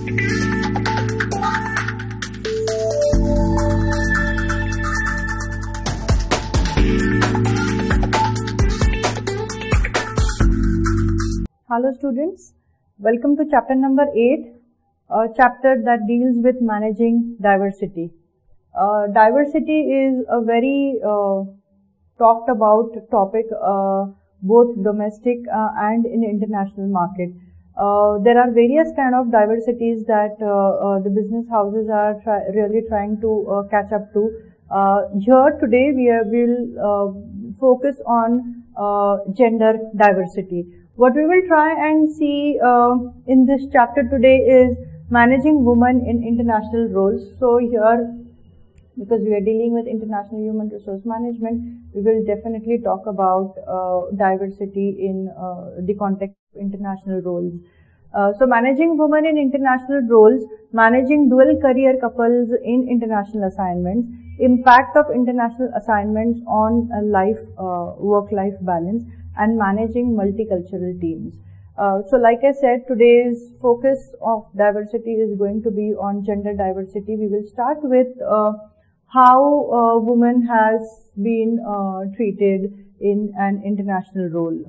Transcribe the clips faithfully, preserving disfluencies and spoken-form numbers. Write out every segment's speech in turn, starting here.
Hello students, welcome to chapter number eight, a chapter that deals with managing diversity. Uh, diversity is a very uh, talked about topic, uh, both domestic uh, and in international market. Uh, there are various kind of diversities that uh, uh, the business houses are try really trying to uh, catch up to. Uh, here today we are, will uh, focus on uh, gender diversity. What we will try and see uh, in this chapter today is managing women in international roles. So here, because we are dealing with international human resource management, we will definitely talk about uh, diversity in uh, the context of international roles. Uh, so managing women in international roles, managing dual career couples in international assignments, impact of international assignments on uh, life, uh, work-life balance, and managing multicultural teams. Uh, so like I said, today's focus of diversity is going to be on gender diversity. We will start with uh, how a woman has been uh, treated in an international role.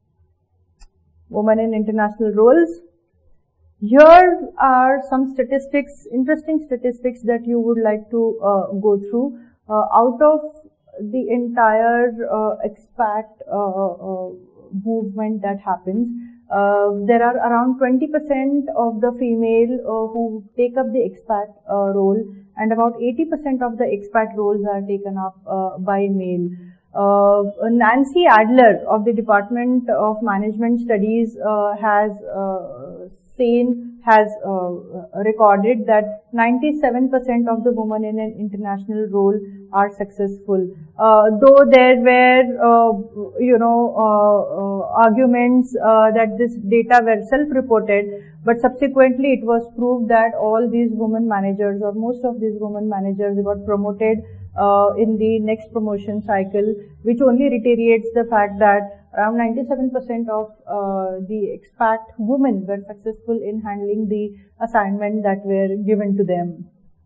Women in international roles. Here are some statistics, interesting statistics that you would like to uh, go through. Uh, out of the entire uh, expat uh, uh, movement that happens, uh, there are around twenty percent of the female uh, who take up the expat uh, role, and about eighty percent of the expat roles are taken up uh, by male. Uh, Nancy Adler of the Department of Management Studies uh, has uh, seen, has uh, recorded that ninety-seven percent of the women in an international role are successful. Uh, though there were, uh, you know, uh, uh, arguments uh, that this data were self-reported, but subsequently it was proved that all these women managers, or most of these women managers, got promoted uh, in the next promotion cycle, which only reiterates the fact that around ninety-seven percent of uh, the expat women were successful in handling the assignment that were given to them.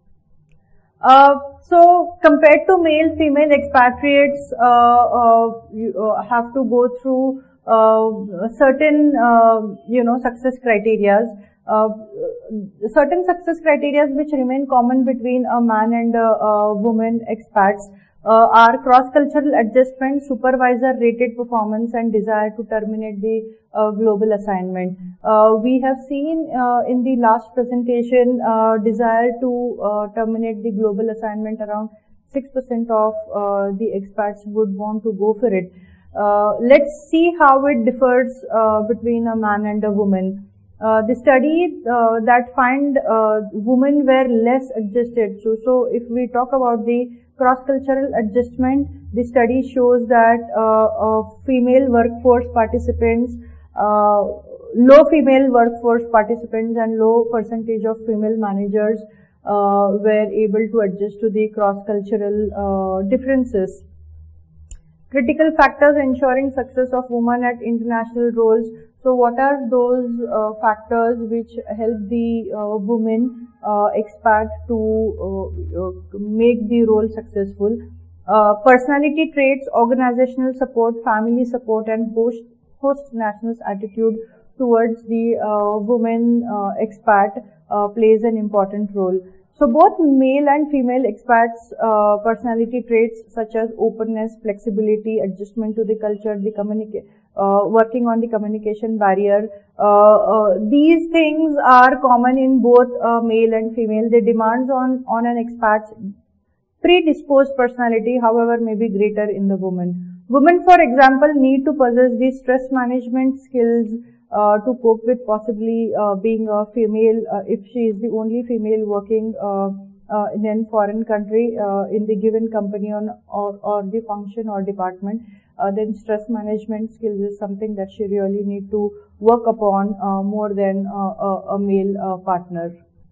Uh, so compared to male, female expatriates uh, uh, you, uh, have to go through uh, certain, uh, you know, success criterias. Uh, certain success criterias which remain common between a man and a, a woman expats uh, are cross-cultural adjustment, supervisor-rated performance, and desire to terminate the uh, global assignment. Uh, we have seen uh, in the last presentation uh, desire to uh, terminate the global assignment. Around six percent of uh, the expats would want to go for it. Uh, let's see how it differs uh, between a man and a woman. Uh, the study uh, that find uh, women were less adjusted. So, so if we talk about the cross-cultural adjustment, the study shows that uh, uh, female workforce participants, uh, low female workforce participants and low percentage of female managers uh, were able to adjust to the cross-cultural uh, differences. Critical factors ensuring success of women at international roles. So what are those uh, factors which help the uh, women uh, expat to uh, uh, make the role successful? Uh, personality traits, organizational support, family support, and host, host nationals' attitude towards the uh, women uh, expat uh, plays an important role. So both male and female expats uh, personality traits such as openness, flexibility, adjustment to the culture, the communica uh, working on the communication barrier, uh, uh, these things are common in both uh, male and female. The demands on, on an expat's predisposed personality, however, may be greater in the woman. Women, for example, need to possess the stress management skills Uh, to cope with possibly uh, being a female, uh, if she is the only female working uh, uh, in a foreign country uh, in the given company on, or, or the function or department, uh, then stress management skills is something that she really need to work upon uh, more than uh, a, a male uh, partner.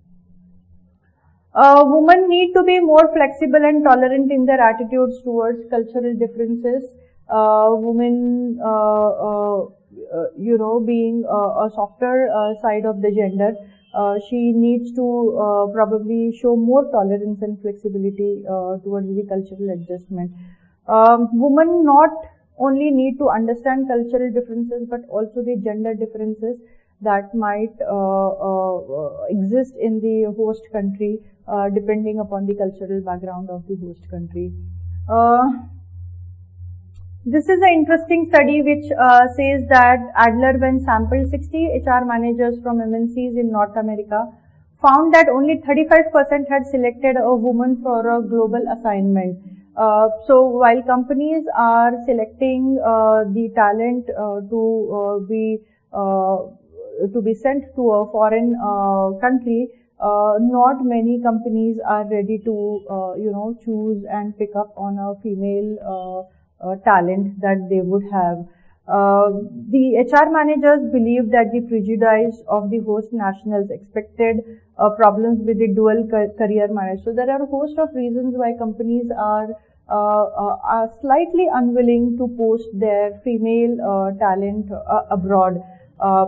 Uh, women need to be more flexible and tolerant in their attitudes towards cultural differences. Uh, women, uh, uh, Uh, you know, being uh, a softer uh, side of the gender, uh, she needs to uh, probably show more tolerance and flexibility uh, towards the cultural adjustment. Um, women not only need to understand cultural differences, but also the gender differences that might uh, uh, exist in the host country, uh, depending upon the cultural background of the host country. Uh, this is an interesting study which uh, says that Adler, when sampled sixty H R managers from M N Cs in North America, found that only thirty-five percent had selected a woman for a global assignment. Uh, so while companies are selecting uh, the talent uh, to uh, be uh, to be sent to a foreign uh, country, uh, not many companies are ready to uh, you know choose and pick up on a female uh, uh, talent that they would have. Uh, the H R managers believed that the prejudice of the host nationals expected uh, problems with the dual career managers. So there are a host of reasons why companies are uh, uh, are slightly unwilling to post their female uh, talent uh, abroad. Uh,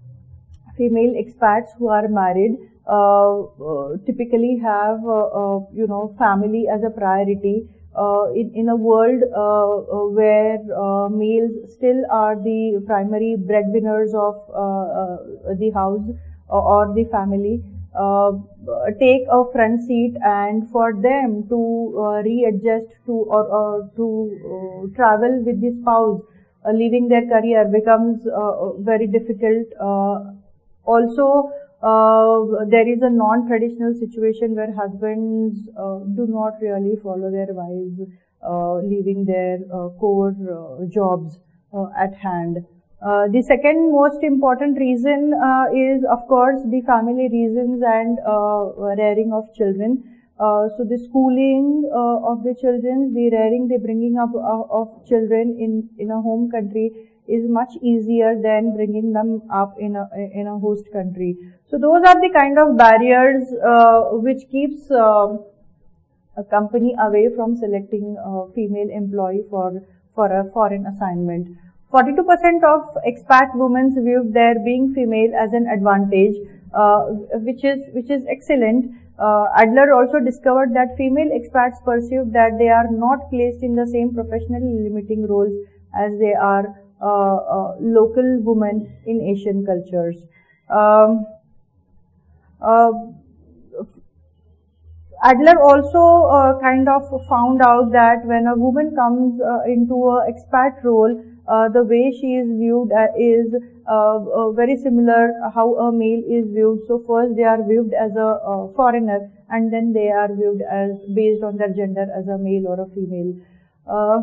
female expats who are married uh, uh, typically have uh, uh, you know family as a priority. Uh, in, in a world uh, uh, where uh, males still are the primary breadwinners of uh, uh, the house or, or the family, uh, take a front seat, and for them to uh, readjust to or, or to uh, travel with the spouse, uh, leaving their career becomes uh, very difficult. Uh, also, Uh, there is a non-traditional situation where husbands uh, do not really follow their wives, uh, leaving their uh, core uh, jobs uh, at hand. Uh, the second most important reason uh, is, of course, the family reasons and uh, rearing of children. Uh, so the schooling uh, of the children, the rearing, the bringing up uh, of children in in a home country is much easier than bringing them up in a in a host country. So those are the kind of barriers uh, which keeps uh, a company away from selecting a female employee for for a foreign assignment. forty-two percent of expat women viewed their being female as an advantage, uh, which is which is excellent. Uh, Adler also discovered that female expats perceived that they are not placed in the same professional limiting roles as they are uh, uh, local women in Asian cultures. Um, uh, Adler also uh, kind of found out that when a woman comes uh, into a expat role, uh, the way she is viewed uh, is uh, uh, very similar how a male is viewed. So first they are viewed as a uh, foreigner, and then they are viewed as based on their gender as a male or a female. Uh,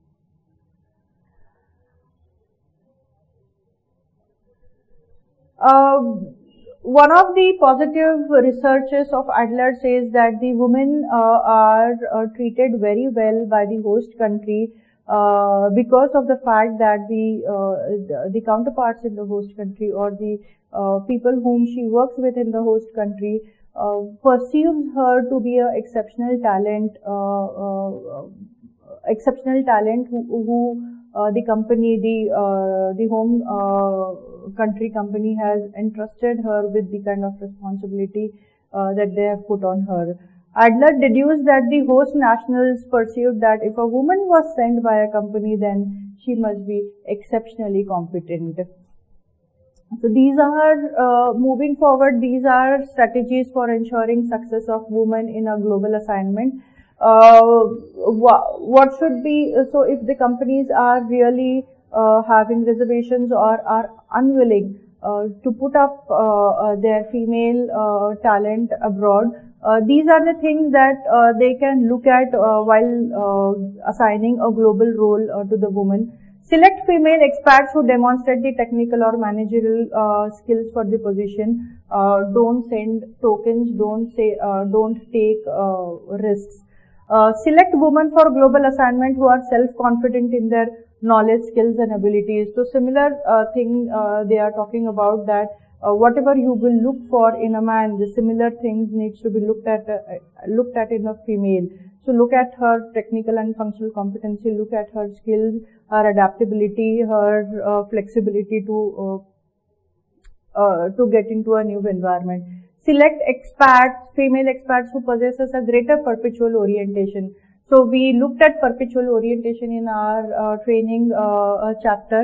uh, One of the positive researches of Adler says that the women uh, are uh, treated very well by the host country uh, because of the fact that the, uh, the the counterparts in the host country or the uh, people whom she works with in the host country uh, perceives her to be an exceptional talent, uh, uh, exceptional talent who, who uh, the company, the uh, the home uh, country company has entrusted her with the kind of responsibility uh, that they have put on her. Adler deduced that the host nationals perceived that if a woman was sent by a company, then she must be exceptionally competent. So these are, uh, moving forward, these are strategies for ensuring success of women in a global assignment. Uh, what should be, so if the companies are really Uh, having reservations or are unwilling uh, to put up uh, uh, their female uh, talent abroad, uh, these are the things that uh, they can look at uh, while uh, assigning a global role uh, to the woman. Select female expats who demonstrate the technical or managerial uh, skills for the position. Uh, don't send tokens, don't say, uh, don't take uh, risks. Uh, select women for global assignment who are self-confident in their knowledge, skills and abilities. So similar uh, thing uh, they are talking about, that uh, whatever you will look for in a man, the similar things needs to be looked at uh, looked at in a female. So look at her technical and functional competency, look at her skills, her adaptability, her uh, flexibility to uh, uh, to get into a new environment. Select expats, female expats who possesses a greater perpetual orientation. So we looked at perpetual orientation in our uh, training uh, chapter.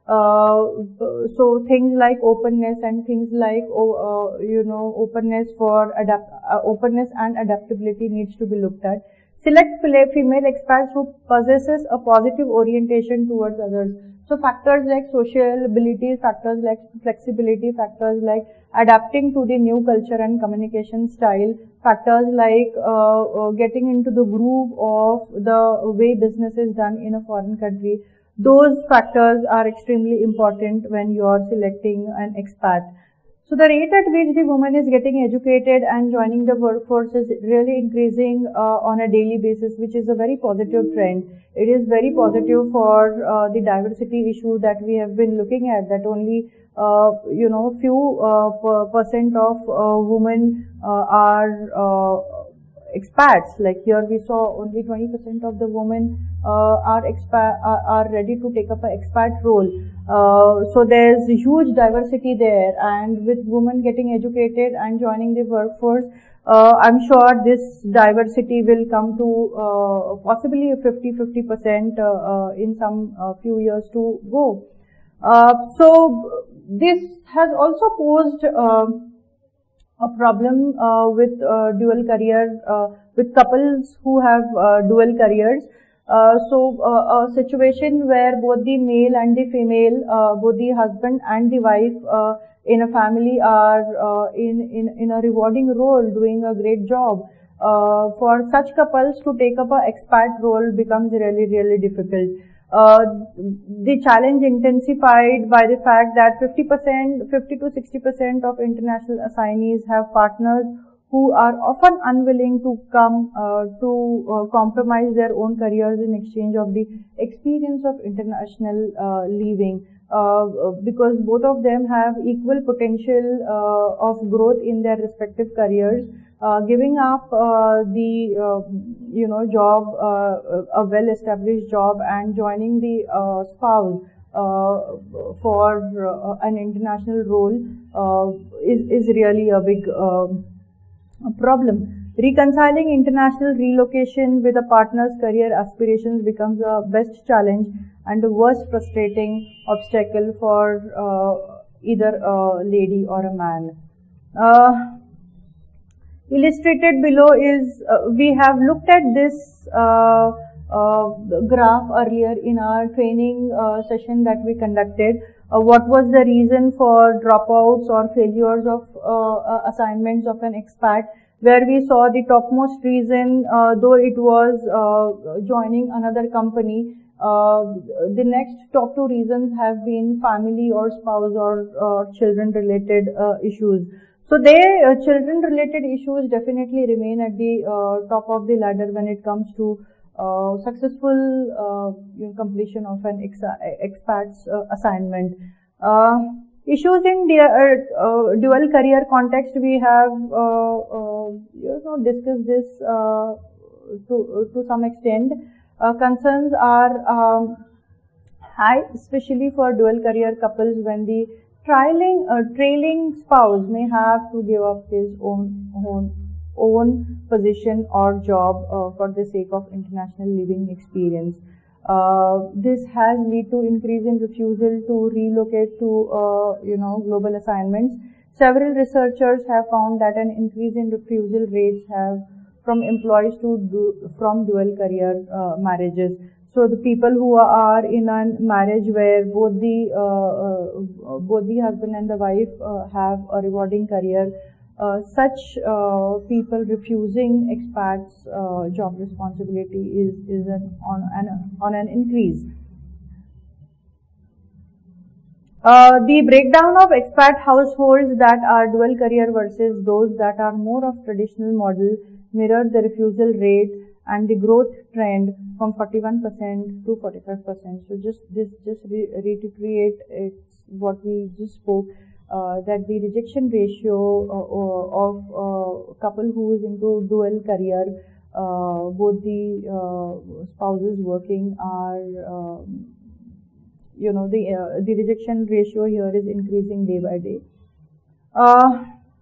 Uh, so things like openness and things like uh, you know openness for adapt uh, openness and adaptability needs to be looked at. Select female expats who possesses a positive orientation towards others. So factors like social ability, factors like flexibility, factors like adapting to the new culture and communication style, factors like uh, uh, getting into the groove of the way business is done in a foreign country. Those factors are extremely important when you are selecting an expat. So the rate at which the woman is getting educated and joining the workforce is really increasing uh, on a daily basis, which is a very positive trend. It is very positive for uh, the diversity issue that we have been looking at, that only uh, you know few uh, per percent of uh, women uh, are uh, expats. Like here we saw only twenty percent of the women uh, are expat are, are ready to take up an expat role. Uh, so there's huge diversity there, and with women getting educated and joining the workforce, uh, I'm sure this diversity will come to uh, possibly a fifty fifty percent uh, uh, in some uh, few years to go. Uh, so this has also posed uh, a problem uh, with uh, dual career, uh, with couples who have uh, dual careers. Uh, so uh, a situation where both the male and the female, uh, both the husband and the wife uh, in a family are uh, in, in, in a rewarding role, doing a great job. Uh, for such couples to take up a expat role becomes really, really difficult. Uh, the challenge intensified by the fact that fifty percent, fifty to sixty percent of international assignees have partners who are often unwilling to come uh, to uh, compromise their own careers in exchange of the experience of international uh, living, uh, because both of them have equal potential uh, of growth in their respective careers. Uh, giving up uh, the uh, you know job, uh, a well-established job, and joining the uh, spouse uh, for uh, an international role uh, is is really a big uh, problem. Reconciling international relocation with a partner's career aspirations becomes a best challenge and the worst frustrating obstacle for uh, either a lady or a man. Uh, Illustrated below is, uh, we have looked at this uh, uh, graph earlier in our training uh, session that we conducted. Uh, what was the reason for dropouts or failures of uh, assignments of an expat, where we saw the topmost reason, uh, though it was uh, joining another company, uh, the next top two reasons have been family or spouse or, or children related uh, issues. So they, uh, children related issues definitely remain at the uh, top of the ladder when it comes to uh, successful uh, you know, completion of an ex expat's uh, assignment. Uh, issues in the, uh, uh, dual career context, we have uh, uh, you know discussed this uh, to to some extent. Uh, concerns are um, high, especially for dual career couples, when the trailing uh, trailing spouse may have to give up his own own, own position or job uh, for the sake of international living experience. Uh, this has led to increase in refusal to relocate to uh, you know global assignments. Several researchers have found that an increase in refusal rates have from employees to do, from dual career uh, marriages. So the people who are in a marriage where both the uh, uh, both the husband and the wife uh, have a rewarding career, uh, such uh, people refusing expats uh, job responsibility is is an, on an on an increase. Uh, the breakdown of expat households that are dual career versus those that are more of traditional model mirrored the refusal rate and the growth trend from forty-one percent to forty-five percent. So just this just re reiterate it's what we just spoke, uh, that the rejection ratio uh, of uh, couple who is into dual career, uh, both the uh, spouses working are um, you know the uh, the rejection ratio here is increasing day by day. Uh,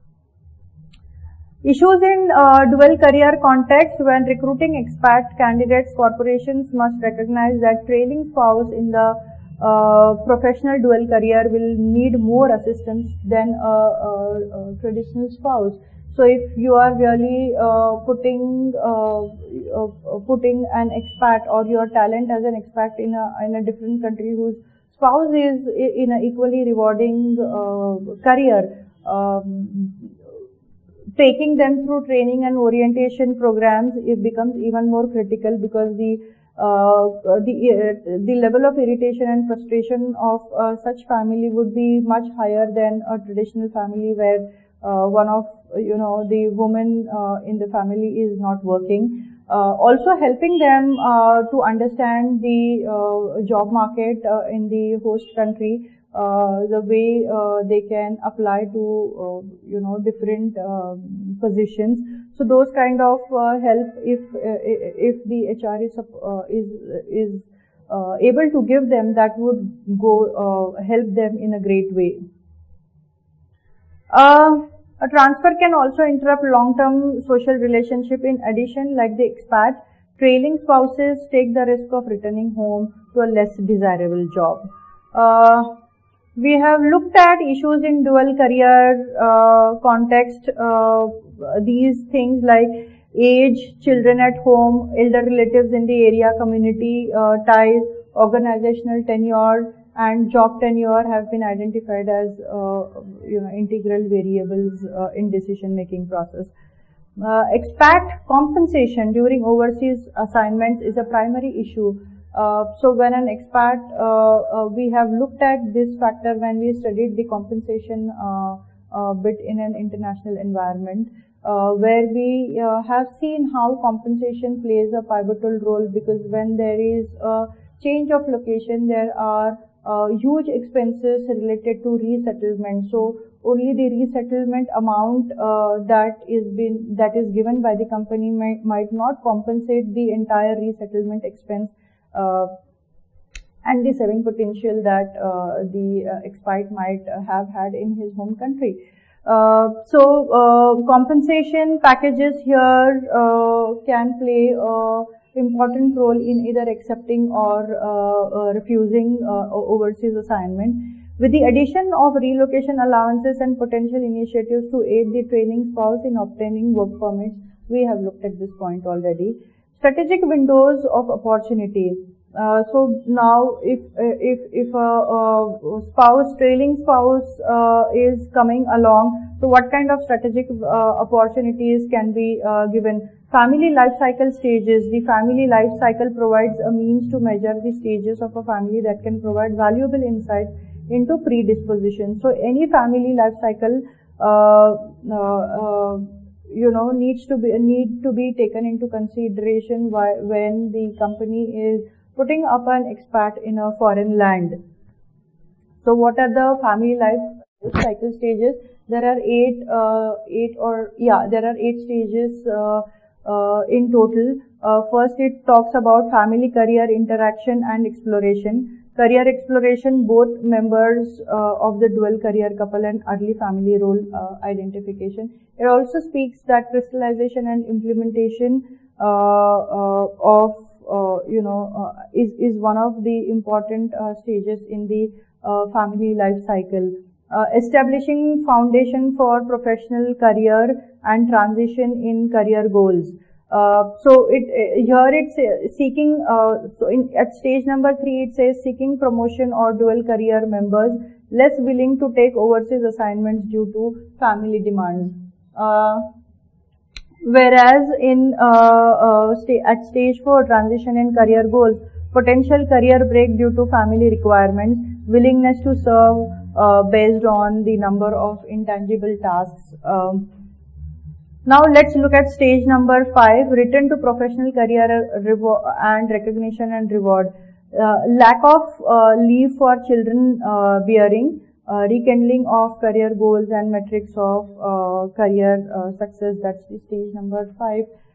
Issues in uh, dual career context. When recruiting expat candidates, corporations must recognize that trailing spouse in the uh, professional dual career will need more assistance than a, a, a traditional spouse. So if you are really uh, putting uh, uh, putting an expat or your talent as an expat in a in a different country whose spouse is in an equally rewarding uh, career, um, taking them through training and orientation programs, it becomes even more critical, because the uh, the uh, the level of irritation and frustration of uh, such family would be much higher than a traditional family where uh, one of you know the women uh, in the family is not working. Uh, also helping them uh, to understand the uh, job market uh, in the host country. Uh, the way uh, they can apply to uh, you know different uh, positions. So those kind of uh, help, if uh, if the H R is uh, is is uh, able to give them, that would go uh, help them in a great way. Uh, a transfer can also interrupt long-term social relationship. In addition, like the expat, trailing spouses take the risk of returning home to a less desirable job. Uh, We have looked at issues in dual career uh, context. Uh, these things like age, children at home, elder relatives in the area, community uh, ties, organizational tenure, and job tenure have been identified as uh, you know integral variables uh, in decision-making process. Uh, expat compensation during overseas assignments is a primary issue. Uh, so when an expat, uh, uh, we have looked at this factor when we studied the compensation uh, uh, bit in an international environment, uh, where we uh, have seen how compensation plays a pivotal role, because when there is a change of location, there are uh, huge expenses related to resettlement. So only the resettlement amount uh, that is been that is given by the company might, might not compensate the entire resettlement expense. Uh, and the saving potential that uh, the uh, expat might uh, have had in his home country. Uh, so uh, compensation packages here uh, can play a important role in either accepting or uh, uh, refusing uh, overseas assignment. With the addition of relocation allowances and potential initiatives to aid the training spouse in obtaining work permits, we have looked at this point already. Strategic windows of opportunity. Uh, so now, if if if a, a spouse, trailing spouse, uh, is coming along, so what kind of strategic uh, opportunities can be uh, given? Family life cycle stages. The family life cycle provides a means to measure the stages of a family that can provide valuable insights into predisposition. So any family life cycle uh, uh, uh, you know needs to be need to be taken into consideration why, when the company is putting up an expat in a foreign land. So what are the family life cycle stages? There are eight uh, eight or yeah there are eight stages uh, uh, in total. Uh, first, it talks about family career interaction and exploration. Career exploration, both members uh, of the dual career couple, and early family role uh, identification. It also speaks that crystallization and implementation uh, uh, of uh, you know uh, is is one of the important uh, stages in the uh, family life cycle. Uh, establishing foundation for professional career and transition in career goals. Uh, so it uh, here it's uh, seeking. Uh, so in at stage number three, it says seeking promotion or dual career members less willing to take overseas assignments due to family demands. Uh, whereas in uh, uh, sta at stage four, transition in career goals, potential career break due to family requirements, willingness to serve uh, based on the number of intangible tasks. Um, Now let's look at stage number five, return to professional career and recognition and reward. Uh, lack of uh, leave for children uh, bearing, uh, rekindling of career goals and metrics of uh, career uh, success. That's the stage number five.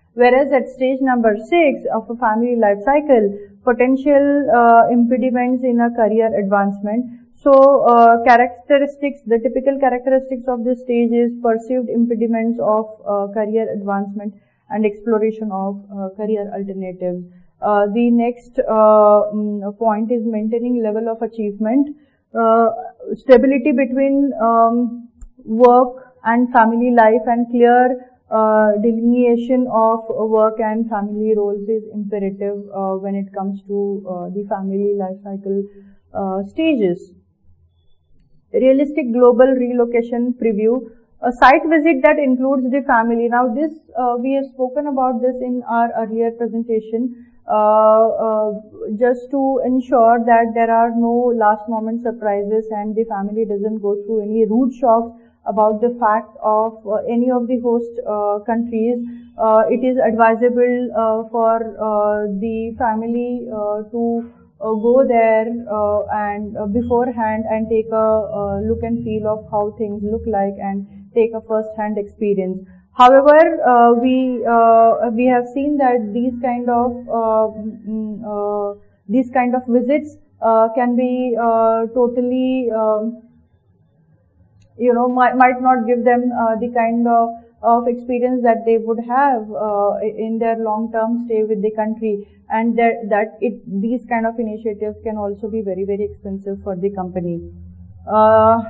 Whereas at stage number six of a family life cycle, potential uh, impediments in a career advancement. So, uh, characteristics, the typical characteristics of this stage is perceived impediments of uh, career advancement and exploration of uh, career alternatives. Uh, the next uh, point is maintaining level of achievement, uh, stability between um, work and family life, and clear uh, delineation of work and family roles is imperative uh, when it comes to uh, the family life cycle uh, stages. Realistic global relocation preview, a site visit that includes the family. Now this, uh, we have spoken about this in our earlier presentation, uh, uh, just to ensure that there are no last moment surprises and the family doesn't go through any rude shocks about the fact of uh, any of the host uh, countries. Uh, it is advisable uh, for uh, the family uh, to Uh, go there uh, and uh, beforehand and take a uh, look and feel of how things look like and take a first-hand experience. However, uh, we uh, we have seen that these kind of uh, uh, these kind of visits uh, can be uh, totally um, you know might, might not give them uh, the kind of of experience that they would have uh, in their long-term stay with the country, and that, that it these kind of initiatives can also be very very expensive for the company. Uh,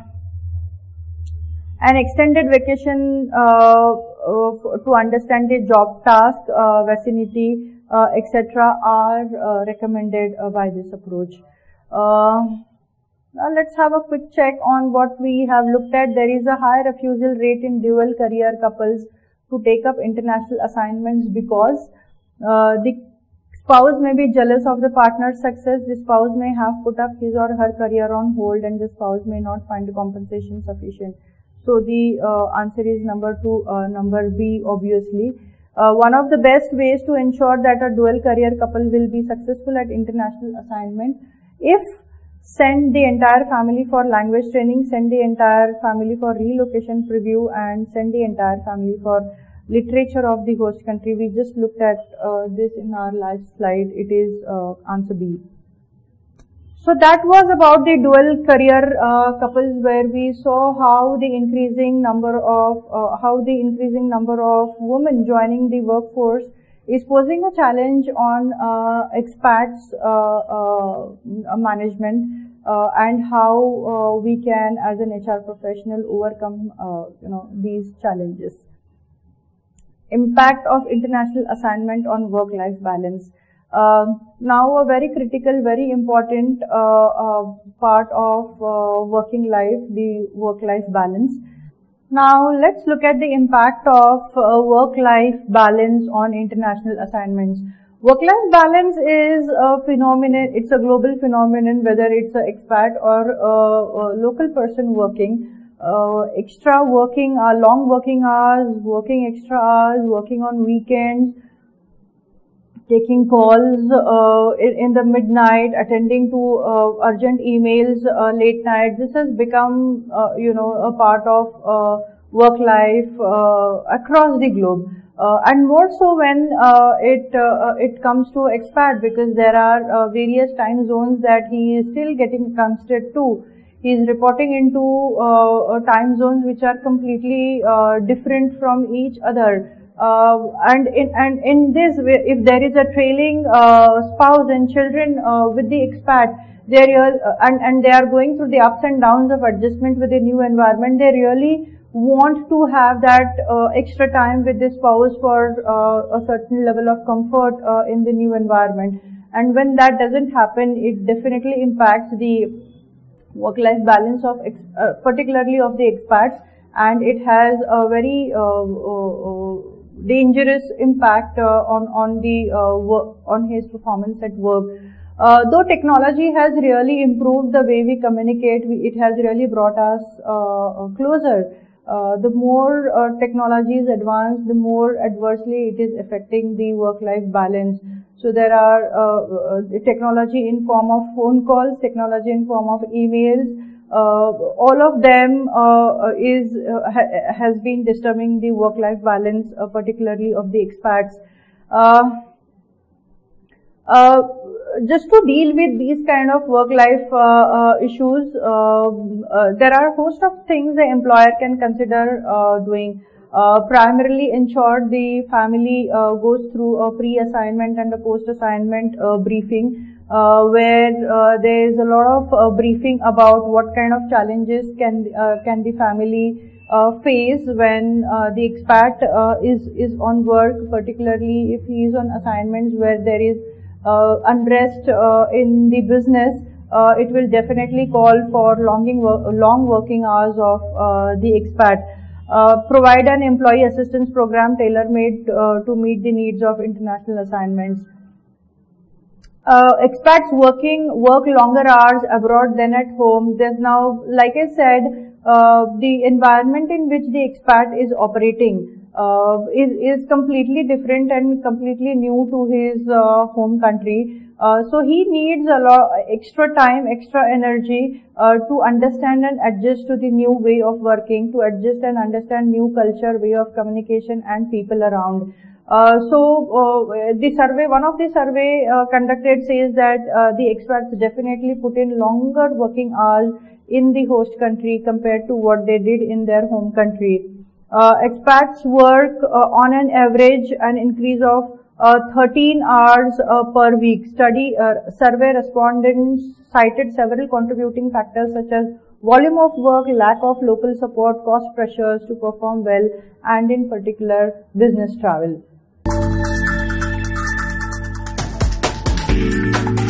an extended vacation uh, uh, to understand the job task, uh, vicinity, uh, et cetera are uh, recommended uh, by this approach. Uh, Now let's have a quick check on what we have looked at. There is a high refusal rate in dual career couples to take up international assignments because uh, the spouse may be jealous of the partner's success. The spouse may have put up his or her career on hold, and the spouse may not find the compensation sufficient. So the uh, answer is number two, uh, number B, obviously. Uh, one of the best ways to ensure that a dual career couple will be successful at international assignment, if send the entire family for language training, send the entire family for relocation preview, and send the entire family for literature of the host country. We just looked at uh, this in our last slide. It is uh, answer B. So that was about the dual career uh, couples, where we saw how the increasing number of uh, how the increasing number of women joining the workforce is posing a challenge on uh, expats uh, uh, management, uh, and how uh, we can, as an H R professional, overcome uh, you know these challenges. Impact of international assignment on work-life balance. Uh, now, a very critical, very important uh, uh, part of uh, working life, the work-life balance. Now, let's look at the impact of uh, work-life balance on international assignments. Work-life balance is a phenomenon, it's a global phenomenon, whether it's an expat or a, a local person working. Uh, extra working, uh, long working hours, working extra hours, working on weekends, taking calls uh, in, in the midnight, attending to uh, urgent emails uh, late night. This has become, uh, you know, a part of uh, work life uh, across the globe, uh, and more so when uh, it uh, it comes to expat, because there are uh, various time zones that he is still getting considered to. He is reporting into uh, time zones which are completely uh, different from each other. Uh, and in and in this, if there is a trailing uh, spouse and children uh, with the expat, they are uh, and and they are going through the ups and downs of adjustment with the new environment. They really want to have that uh, extra time with the spouse for uh, a certain level of comfort uh, in the new environment. And when that doesn't happen, it definitely impacts the work-life balance of ex uh, particularly of the expats, and it has a very uh, uh, dangerous impact uh, on on the uh, work, on his performance at work. Uh, though technology has really improved the way we communicate, we, it has really brought us uh, closer. Uh, the more uh, technology is advanced, the more adversely it is affecting the work-life balance. So there are uh, uh, technology in form of phone calls, technology in form of emails, uh, all of them uh, is uh, ha has been disturbing the work-life balance, uh, particularly of the expats. Uh, uh, just to deal with these kind of work-life uh, uh, issues, uh, uh, there are a host of things the employer can consider uh, doing. Uh, primarily ensure the family uh, goes through a pre-assignment and a post-assignment uh, briefing, uh, where uh, there is a lot of uh, briefing about what kind of challenges can uh, can the family uh, face when uh, the expat uh, is is on work, particularly if he is on assignments where there is uh, unrest uh, in the business. Uh, it will definitely call for longing long working hours of uh, the expat. Uh, provide an employee assistance program tailor-made uh, to meet the needs of international assignments. Uh, expats working work longer hours abroad than at home. There's now, like I said, uh, the environment in which the expat is operating uh, is is completely different and completely new to his uh, home country. Uh, so he needs a lot extra time, extra energy uh, to understand and adjust to the new way of working, to adjust and understand new culture, way of communication and people around. Uh, so uh, the survey, one of the survey uh, conducted says that uh, the expats definitely put in longer working hours in the host country compared to what they did in their home country. Uh, expats work uh, on an average an increase of Uh, thirteen hours uh, per week. Study uh, survey respondents cited several contributing factors such as volume of work, lack of local support, cost pressures to perform well, and in particular business travel.